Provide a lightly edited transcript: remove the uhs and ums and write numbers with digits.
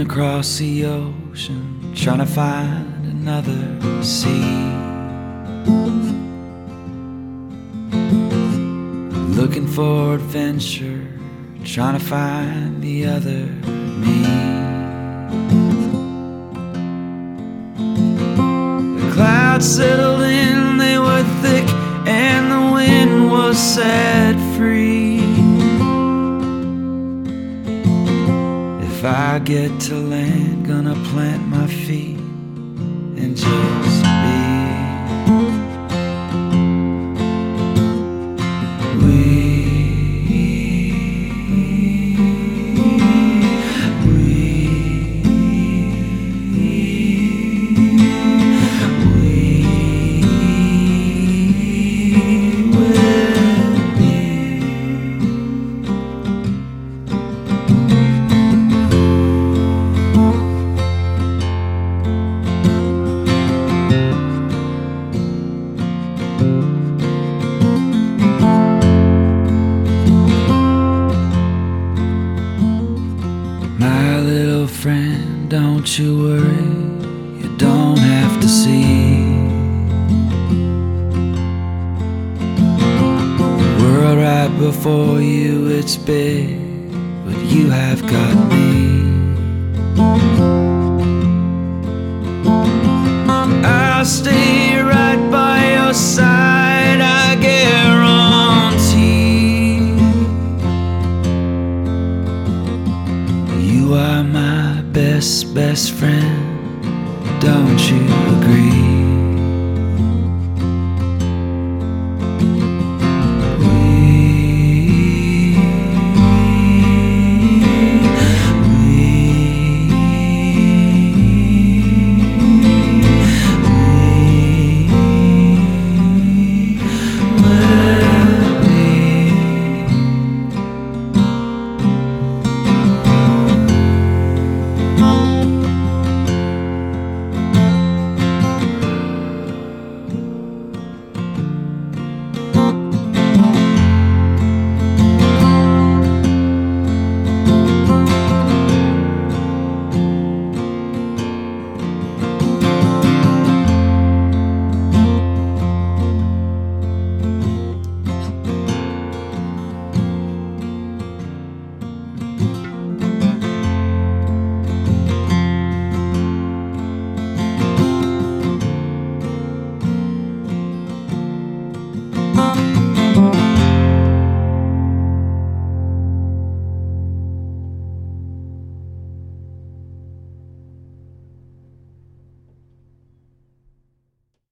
across the ocean, trying to find another sea. Looking for adventure, trying to find the other me. The clouds settled in, they were thick, and the wind was set free. If I get to land, gonna plant my feet and just be. My little friend, don't you worry, you don't have to see. The world right before you, it's big, but you have got me. I'll stay right